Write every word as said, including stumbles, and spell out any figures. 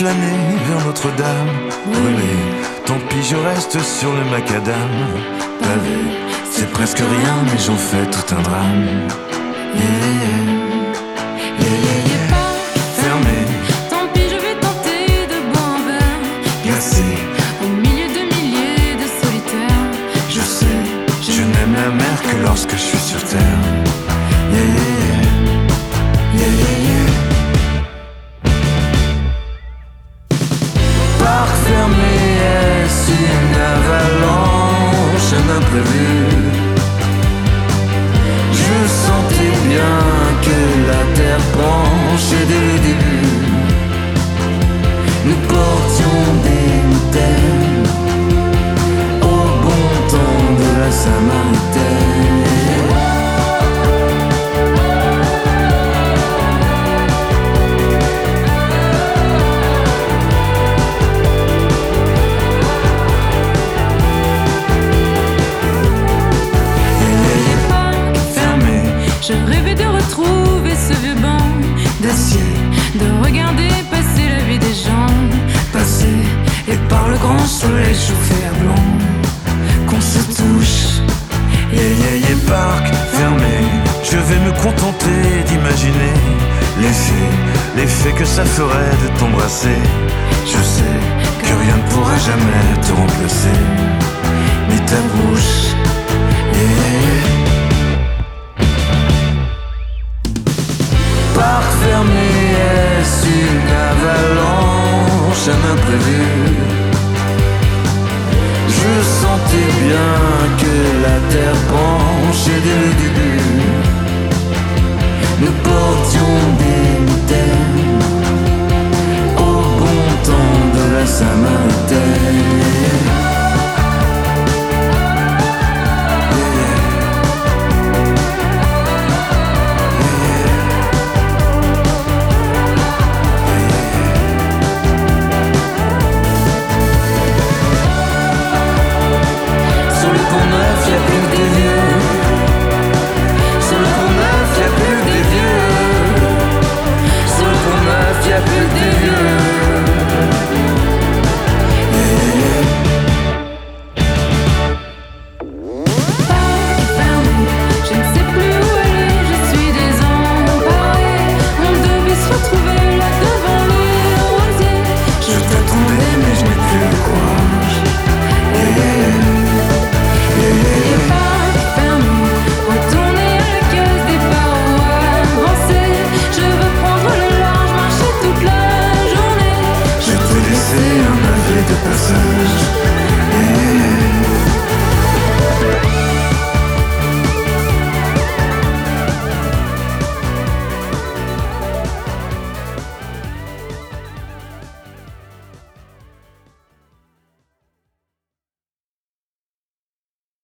flâner vers Notre-Dame. Brûlé, tant pis, je reste sur le macadam. Pavé, c'est presque rien, mais j'en fais tout un drame. Yeah, yeah, yeah, yeah. Fermé, Tant pis, je vais tenter de boire un verre. glacé, Au milieu de milliers de solitaires. je sais, je n'aime la mer que lorsque je suis sur terre. Yeah, yeah, yeah, yeah, yeah, yeah. Parc fermé, est-ce une avalanche, un imprévu? Je sentais bien que la terre penche et dès le début nous portions des mitaines au bon temps de la Samaritaine. Je rêvais de retrouver ce vieux banc D'acier, de regarder passer la vie des gens, passé, et par le grand soleil chauffé à blanc, qu'on se touche. Yeah, yeah, yeah, parc fermé, je vais me contenter d'imaginer l'effet, l'effet que ça ferait de t'embrasser. Je sais que rien ne pourra jamais te remplacer, ni ta bouche. Yeah, yeah, yeah. Parc fermé, est-ce une avalanche, un imprévu? Je sentais bien que la terre penche et dès le début